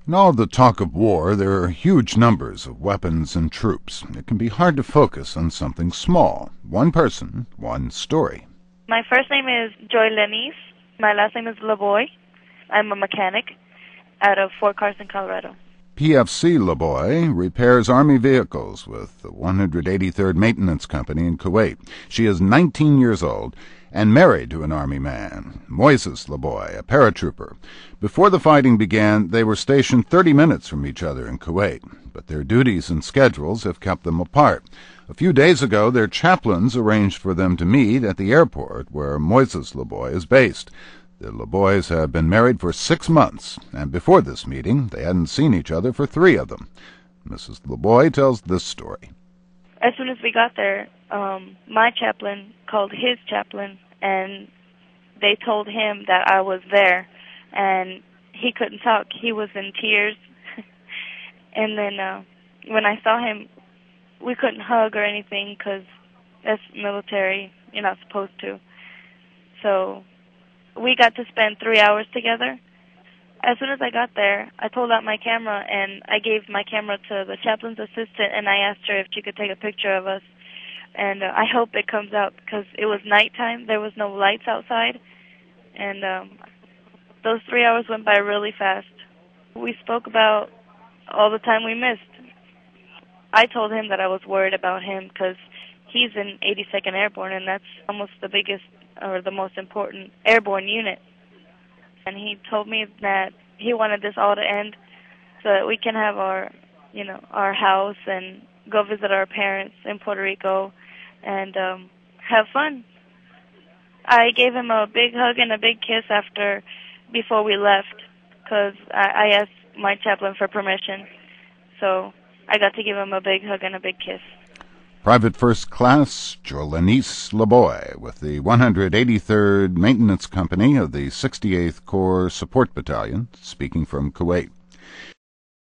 In all the talk of war, there are huge numbers of weapons and troops. It can be hard to focus on something small. One person, one story. My first name is Joy Lenise. My last name is LeBoy. I'm a mechanic out of Fort Carson, Colorado. PFC LeBoy repairs Army vehicles with the 183rd Maintenance Company in Kuwait. She is 19 years old and married to an Army man, Moises LeBoy, a paratrooper. Before the fighting began, they were stationed 30 minutes from each other in Kuwait, but their duties and schedules have kept them apart. A few days ago, their chaplains arranged for them to meet at the airport where Moises LeBoy is based. The LeBoys have been married for 6 months, and before this meeting, they hadn't seen each other for 3 of them. Mrs. LeBoy tells this story. As soon as we got there, my chaplain called his chaplain, and they told him that I was there, and he couldn't talk. He was in tears. And then when I saw him, we couldn't hug or anything because that's military. You're not supposed to. So we got to spend 3 hours together. As soon as I got there, I pulled out my camera, and I gave my camera to the chaplain's assistant, and I asked her if she could take a picture of us. And I hope it comes out because it was nighttime. There was no lights outside. And those 3 hours went by really fast. We spoke about all the time we missed. I told him that I was worried about him because he's in 82nd Airborne, and that's almost the biggest or the most important airborne unit. And he told me that he wanted this all to end so that we can have our house and go visit our parents in Puerto Rico and have fun. I gave him a big hug and a big kiss before we left because I asked my chaplain for permission. So I got to give him a big hug and a big kiss. Private First Class Jolenise LeBoy with the 183rd Maintenance Company of the 68th Corps Support Battalion, speaking from Kuwait.